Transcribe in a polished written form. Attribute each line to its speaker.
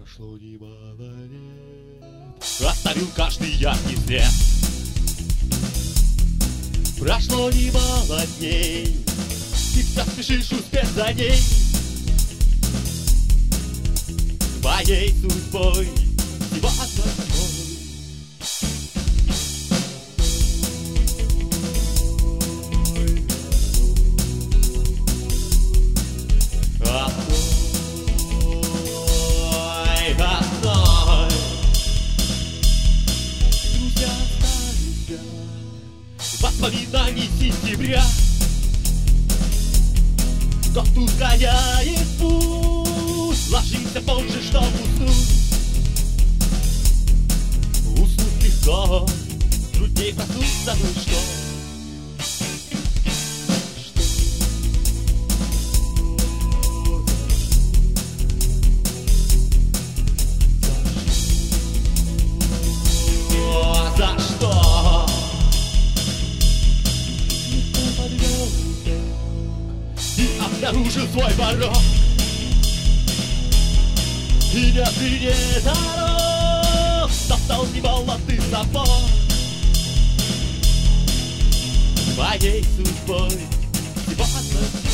Speaker 1: Прошло немало лет, оставил каждый яркий свет. Прошло немало дней, и все спешишь успеть за ней. Твоей судьбой всего одной. Воспоминаний сентября, кто ускоряет путь, ложимся позже, чтоб уснуть. Уснуть легко, трудней проснуться, ну что? За что? И обнаружил свой порог, и нет, и не дорог, достал немолотый сапог. Твоей судьбой всего одной.